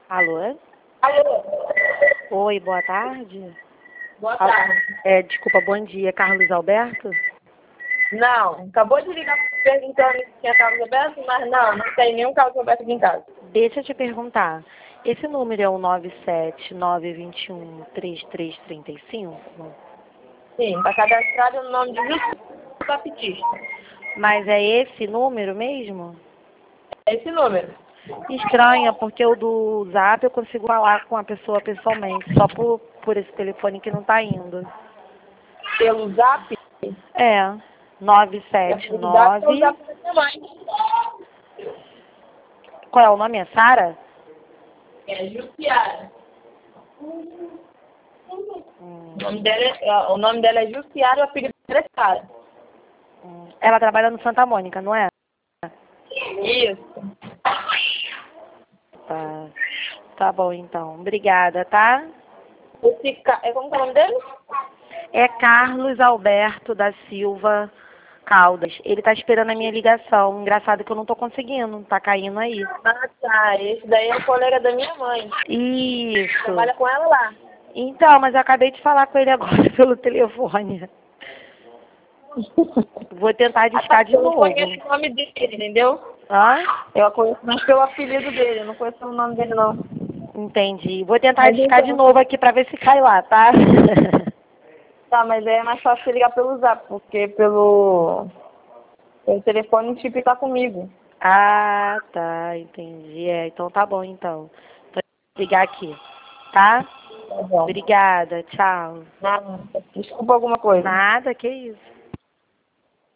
Alô? Alô, Oi, boa tarde. boa tarde. Desculpa, bom dia. Carlos Alberto? Não, acabou de ligar perguntando se tinha Carlos Alberto, mas não tem nenhum Carlos Alberto aqui em casa. Deixa eu te perguntar. Esse número é o 979213335? Sim, tá cadastrado no nome de Juscelino Baptista. Mas é esse número mesmo? É esse número. Estranha, porque o do Zap eu consigo falar com a pessoa pessoalmente, só por esse telefone que não tá indo. Pelo Zap, É, o Zap é o 979. Zap da minha mãe. Qual é o nome? É Sara? É Jussiara. Hum, O nome dela é Jussiara e o apelido dela é Sara. Ela trabalha no Santa Mônica, não é? Isso. Tá. Tá bom, então. Obrigada, tá? Como que é o nome dele? É Carlos Alberto da Silva Caldas. Ele tá esperando a minha ligação. Engraçado que eu não tô conseguindo. Tá caindo aí. Ah, tá. Esse daí é o colega da minha mãe. Isso. Trabalha com ela lá. Então, mas eu acabei de falar com ele agora pelo telefone. Vou tentar discar de Eu não novo. conheço o nome dele, entendeu? Hã? Eu a conheço mais pelo apelido dele, eu não conheço o nome dele não. Entendi. Vou tentar Mas discar de então, novo aqui pra ver se cai lá, tá? tá, mas é mais fácil você ligar pelo Zap, porque pelo telefone o chip tá comigo. Ah, tá. Entendi. Então tá bom, então. Vou ligar aqui, tá? Tá bom. Obrigada. Tchau. Nada. Desculpa alguma coisa. Nada, que isso.